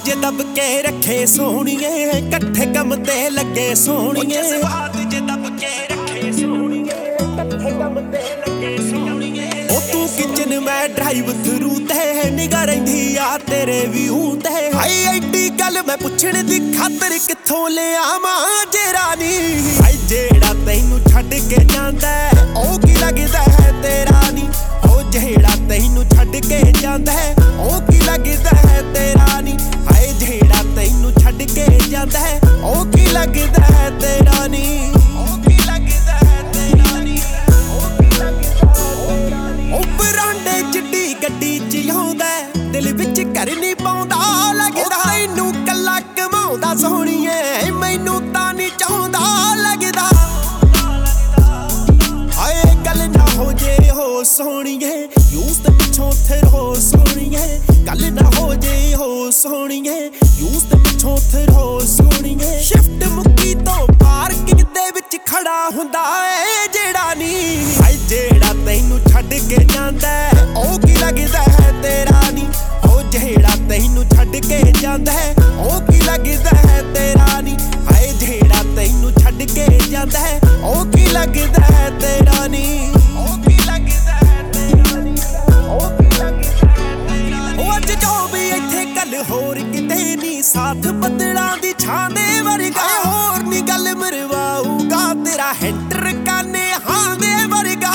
ਜੇ ਦਬ ਕੇ ਰੱਖੇ ਸੋਹਣੀਏ, ਇਕੱਠੇ ਕੰਮ ਤੇ ਲੱਗੇ ਸੋਹਣੀਏ। ਜਜ਼ਬਾਤ ਜੇ ਦਬ ਕੇ ਰੱਖੇ ਸੋਹਣੀਏ, ਇਕੱਠੇ ਕੰਮ ਤੇ ਲੱਗੇ ਸੋਹਣੀਏ। ਉਹ ਤੂੰ ਕਿਚਨ ਮੈਂ ਡਰਾਈਵ ਥਰੂ ਤੇ ਨਿਗਾ ਰਹਿੰਦੀ ਆ ਤੇਰੇ ਵਿਊ ਤੇ। ਹਾਈ ਐਡੀ ਗੱਲ ਮੈਂ ਪੁੱਛਣ ਦੀ ਖਾਤਰ ਕਿੱਥੋਂ ਲਿਆਵਾਂ ਜੇ ਰਾਨੀ। ਹਾਈ ਜਿਹੜਾ ਤੈਨੂੰ ਛੱਡ ਕੇ ਜਾਂਦਾ ਉਹ ਕੀ ਲੱਗਦਾ ਹੈ ਤੇਰਾ ਨੀ। ਉਹ ਜਿਹੜਾ ਤੈਨੂੰ ਛੱਡ ਕੇ ਜਾਂਦਾ ਉਹ ਕੀ ਲੱਗਦਾ ਹੈ ਤੇਰਾ ਨੀ। ਹਾਏ ਜਿਹੜਾ ਤੈਨੂੰ ਛੱਡ ਕੇ ਜਾਂਦਾ ਉਹ ਕੀ ਲੱਗਦਾ ਹੈ ਤੇਰਾ ਨੀ। ਉਹ ਕੀ ਲੱਗਦਾ ਹੈ ਤੇਰਾ ਨੀ। ਉਹ ਕੀ ਲੱਗਦਾ ਹੈ ਤੇਰਾ ਨੀ। ਉਹ ਬਰਾਂਡੇ ਚਿੱਟੀ ਗੱਡੀ ਚ ਆਉਂਦਾ ਦਿਲ ਵਿੱਚ ਘਰ ਨਹੀਂ ਪਾਉਂਦਾ ਲੱਗਦਾ। ਤੈਨੂੰ ਕੱਲਾ ਕਮਾਉਂਦਾ ਸੋਹਣੀਏ, ਮੈਨੂੰ ਤਾਂ ਨਹੀਂ ਚਾਹੁੰਦਾ ਲੱਗਦਾ। ਹਾਏ ਗੱਲ ਨਾ ਹੋ ਜੇ ਹੋ ਸੋਹਣੀਏ, ਯੂਜ਼ ਤੇ ਪਿੱਛੋਂ ਥਰੋ ਸੋਹਣੀਏ। ਗੱਲ ਨਾ ਹੋ ਜੇ ਹੋ ਸੋਹਣੀਏ, ਯੂਜ਼ ਤੇ ਪਿੱਛੋਂ ਥਰੋ ਸੋਹਣੀਏ। ਸ਼ਿਫਟ ਮੁੱਕੀ ਤੋਂ ਪਾਰਕਿੰਗ ਦੇ ਵਿੱਚ ਖੜਾ ਹੁੰਦਾ ਏ ਜਿਹੜਾ ਨੀ। ਹਾਏ ਜਿਹੜਾ ਤੈਨੂੰ ਛੱਡ ਕੇ ਜਾਂਦਾ ਉਹ ਕੀ ਲੱਗਦਾ ਹੈ ਤੇਰਾ ਨੀ। ਉਹ ਜਿਹੜਾ ਤੈਨੂੰ ਛੱਡ ਕੇ ਜਾਂਦਾ ਉਹ ਕੀ ਲੱਗਦਾ ਹੈ ਤੇਰਾ ਨੀ। ਹਾਏ ਜਿਹੜਾ ਤੈਨੂੰ ਛੱਡ ਕੇ ਜਾਂਦਾ ਉਹ ਕੀ ਲੱਗਦਾ ਹੈ ਤੇਰਾ ਨੀ। ਉਹ ਕੀ ਲੱਗਦਾ ਹੈ ਤੇਰਾ ਨੀ। ਉਹ ਕੀ ਲੱਗਦਾ ਹੈ ਤੇਰਾ ਨੀ। ਉਹ ਅੱਜ ਜੋ ਵੀ ਇੱਥੇ ਗੱਲ ਹੋਰ ਕਿਤੇ ਨੀ, ਸਾਥ ਬੱਦਲਾਂ ਦੀ ਛਾਂ ਦੇ ਵਰਗਾ। ਹੋਰ ਨੀ ਗੱਲ ਮਰਵਾਊਗਾ ਤੇਰਾ ਹੈਂਟਰ ਕਾਨੇ ਹਾਂ ਦੇ ਵਰਗਾ।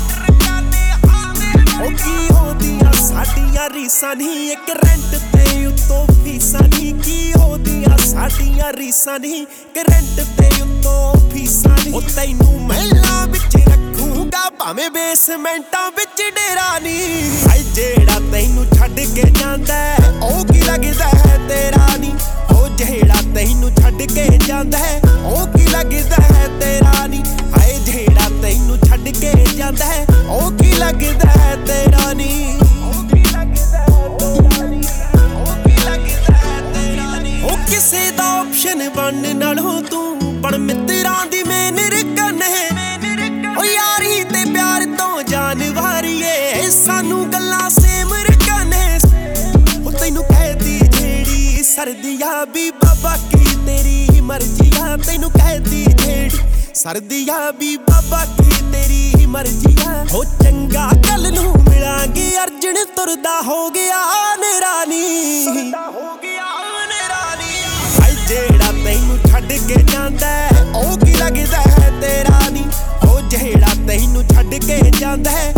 ਉਹ ਕੀ ਹੋਦੀਆਂ ਸਾਡੀਆਂ ਰੀਸਾਂ ਨੀ, ਇੱਕ ਰੈਂਟ ਤੇ ਉੱਤੋਂ ਫੀਸਾਂ ਨੀ। ਕੀ ਹੋਦੀਆਂ ਸਾਡੀਆਂ ਰੀਸਾਂ ਨੀ, ਇੱਕ ਰੈਂਟ ਤੇ ਉੱਤੋਂ ਫੀਸਾਂ ਨੀ। ਉਹ ਤੈਨੂੰ ਮਹਿਲਾਂ ਵਿੱਚ ਰੱਖੂਗਾ ਭਾਵੇਂ ਬੇਸਮੈਂਟਾਂ ਵਿੱਚ ਡੇਰਾ ਨੀ। ਹਾਏ ਜਿਹੜਾ ਤੈਨੂੰ ਛੱਡ ਕੇ ਜਾਂਦਾ ਉਹ ਕੀ ਲੱਗਦਾ ਹੈ ਤੇਰਾ ਨੀ। ਉਹ ਜਿਹੜਾ ਤੈਨੂੰ ਛੱਡ ਕੇ ਜਾਂਦਾ ਉਹ ਕੀ ਲੱਗਦਾ ਹੈ ਤੇਰਾ ਨੀ। ਹਾਏ ਜਿਹੜਾ ਤੈਨੂੰ ਛੱਡ ਕੇ ਜਾਂਦਾ ਉਹ ਕੀ ਲੱਗਦਾ ਹੈ ਤੇਰਾ ਨੀ। ਉਹ ਕੀ ਲੱਗਦਾ ਹੈ ਤੇਰਾ ਨੀ। ਉਹ ਕੀ ਲੱਗਦਾ ਹੈ ਤੇਰਾ ਨੀ। ਉਹ ਕਿਸੇ ਦਾ ਆਪਸ਼ਨ ਬਣਨ ਨਾਲੋਂ ਤੂੰ ਬਣ ਮਿੱਤਰਾਂ ਦੀ ਮੇਨ ਰਕਨ ਹੈ। ਉਹ ਯਾਰੀ ਤੇ ਪਿਆਰ ਤੋਂ ਜਾਨ ਵਾਰੀਏ, ਸਾਨੂੰ ਗੱਲਾਂ ਸੇਮ ਰਕਨ ਹੈ। ਉਹ ਤੈਨੂੰ ਕਹਿਦੀ ਜਿਹੜੀ ਸਰਦੀਆਂ ਵੀ ਬਾਬਾ ਕੀ ਤੇਰੀ ਮਰਜ਼ੀ ਆ। ਤੈਨੂੰ ਕਹਿਦੀ ਜਿਹੜੀ ਸਰਦੀਆਂ ਵੀ ਬਾਬਾ ਕੀ ਤੇਰੀ ਮਰਜ਼ੀ ਆ। ਹੋ ਚੰਗਾ ਕੱਲ ਨੂੰ ਮਿਲਾਂਗੇ ਅਰਜਨ ਤੁਰਦਾ ਹੋ ਗਿਆ ਨੇਰਾ ਨੀ। ਹਾਏ ਜਿਹੜਾ ਤੈਨੂੰ ਛੱਡ ਕੇ ਜਾਂਦਾ ਉਹ ਕੀ ਲੱਗਦਾ ਹੈ ਤੇਰਾ ਨੀ। ਉਹ ਜਿਹੜਾ ਤੈਨੂੰ ਛੱਡ ਕੇ ਜਾਂਦਾ